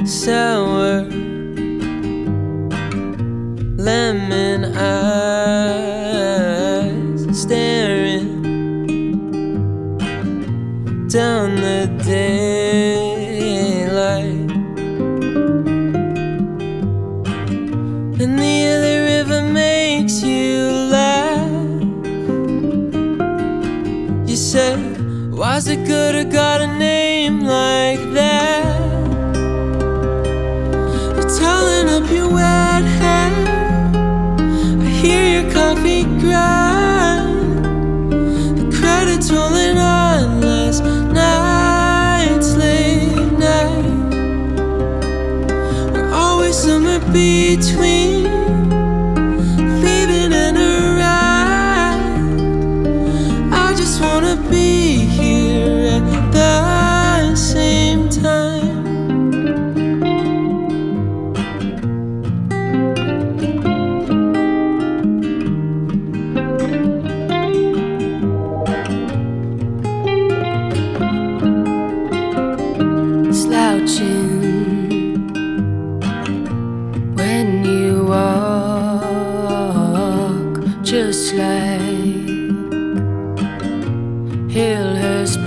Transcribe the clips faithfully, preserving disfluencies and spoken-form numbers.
sour lemon eyes staring down the daylight, and the other river makes you laugh. You said, why's it good I got a name like that? You're talking up your wet hair, I hear your coffee grind, the credits rolling on last night's late night. We're always somewhere between leaving and arrive. I just wanna be here at the same time. Slouching when you walk, just like Hillhurst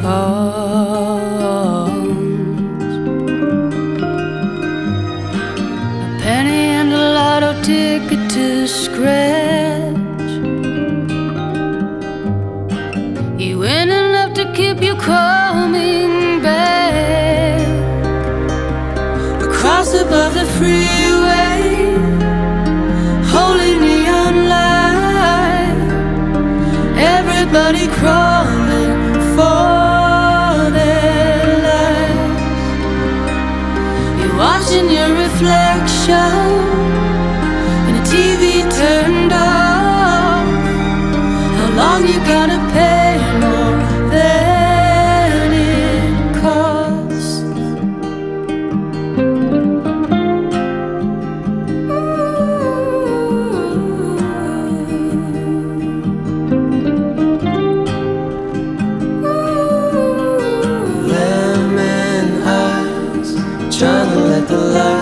Palms. A penny and a lotto ticket to scratch. You win enough to keep you coming back. Across above the freeway, holy neon light, everybody crawling for their lives. You're watching your reflection in a T V turned off. How long you gonna pay more than it costs? Lemon eyes, trying to let the light